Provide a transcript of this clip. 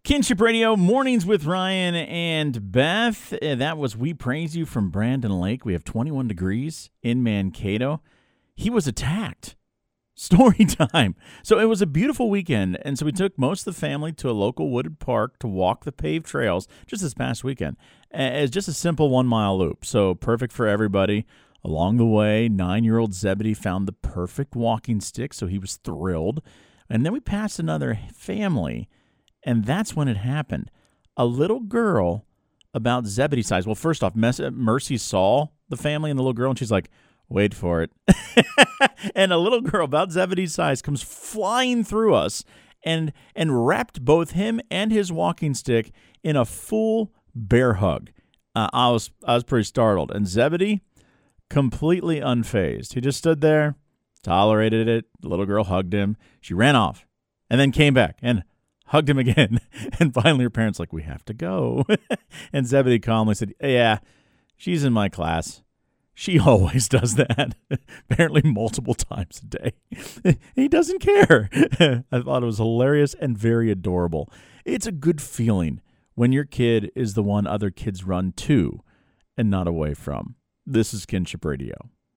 Kinship Radio, Mornings with Ryan and Beth. That was We Praise You from Brandon Lake. We have 21 degrees in Mankato. He was attacked. Story time. So it was a beautiful weekend, and so we took most of the family to a local wooded park to walk the paved trails just this past weekend. It's just a simple 1 mile loop, so perfect for everybody. Along the way, 9-year-old Zebedee found the perfect walking stick, so he was thrilled. And then we passed another family, and that's when it happened. A little girl about Zebedee's size. Well, first off, Mercy saw the family and the little girl, and she's like, wait for it. And a little girl about Zebedee's size comes flying through us and wrapped both him and his walking stick in a full bear hug. I was pretty startled. And Zebedee, completely unfazed. He just stood there, tolerated it. The little girl hugged him. She ran off and then came back and hugged him again. And finally her parents like, we have to go. And Zebedee calmly said, yeah, she's in my class. She always does that, apparently multiple times a day. He doesn't care. I thought it was hilarious and very adorable. It's a good feeling when your kid is the one other kids run to and not away from. This is Kinship Radio.